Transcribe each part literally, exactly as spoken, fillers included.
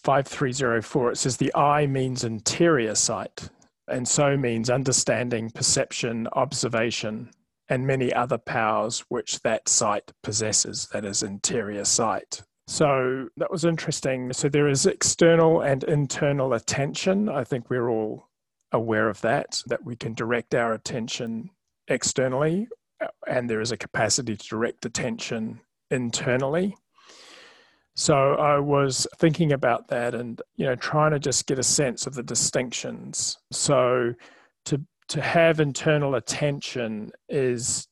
five three zero four, it says the eye means interior sight, and so means understanding, perception, observation, and many other powers which that sight possesses, that is interior sight. So that was interesting. So there is external and internal attention. I think we're all aware of that, that we can direct our attention externally, and there is a capacity to direct attention internally. So I was thinking about that and, you know, trying to just get a sense of the distinctions. So to to have internal attention is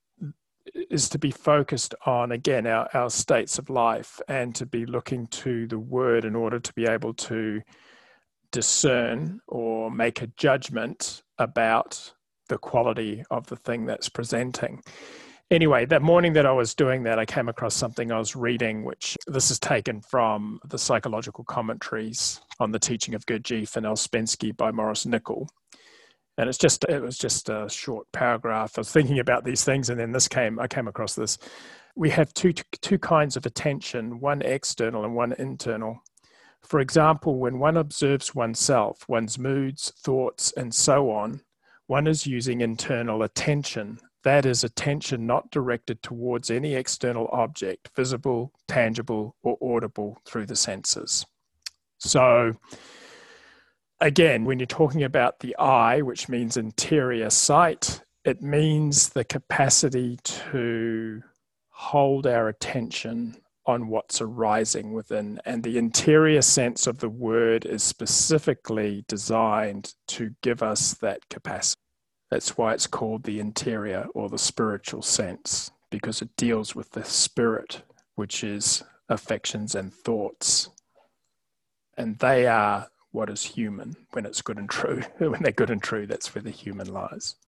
is to be focused on, again, our, our states of life, and to be looking to the word in order to be able to discern or make a judgment about the quality of the thing that's presenting. Anyway, that morning that I was doing that, I came across something I was reading, which this is taken from the psychological commentaries on the teaching of Gurdjieff and Ouspensky by Maurice Nicoll. And it's just, it was just a short paragraph. I was thinking about these things, and then this came, I came across this. We have two, two kinds of attention, one external and one internal. For example, when one observes oneself, one's moods, thoughts, and so on, one is using internal attention. That is attention not directed towards any external object, visible, tangible, or audible through the senses. So, again, when you're talking about the eye, which means interior sight, it means the capacity to hold our attention on what's arising within. And the interior sense of the word is specifically designed to give us that capacity. That's why it's called the interior or the spiritual sense, because it deals with the spirit, which is affections and thoughts. And they are what is human when it's good and true. When they're good and true, that's where the human lies.